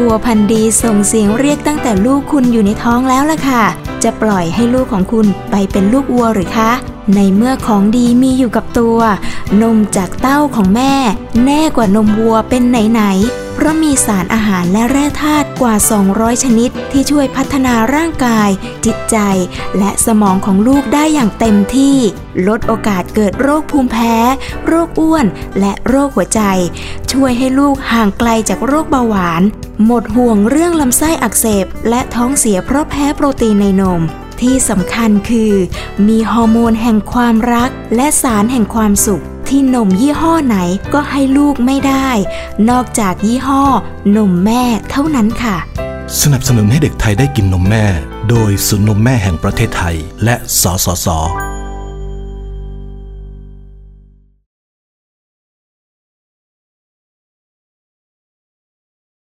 วัวพันธุ์ดีส่งเสียงเรียกตั้งแต่ลูกคุณอยู่ในท้องแล้วล่ะค่ะจะปล่อยให้ลูกของคุณไปเป็นลูกวัวหรือคะในเมื่อของดีมีอยู่กับตัวนมจากเต้าของแม่แน่กว่านมวัวเป็นไหนๆเพราะมีสารอาหารและแร่ธาตุกว่า200ชนิดที่ช่วยพัฒนาร่างกายจิตใจและสมองของลูกได้อย่างเต็มที่ลดโอกาสเกิดโรคภูมิแพ้โรคอ้วนและโรคหัวใจช่วยให้ลูกห่างไกลจากโรคเบาหวานหมดห่วงเรื่องลำไส้อักเสบและท้องเสียเพราะแพ้โปรตีนในนมที่สำคัญคือมีฮอร์โมนแห่งความรักและสารแห่งความสุขที่นมยี่ห้อไหนก็ให้ลูกไม่ได้นอกจากยี่ห้อนมแม่เท่านั้นค่ะสนับสนุนให้เด็กไทยได้กินนมแม่โดยศูนย์นมแม่แห่งประเทศไทยและสสส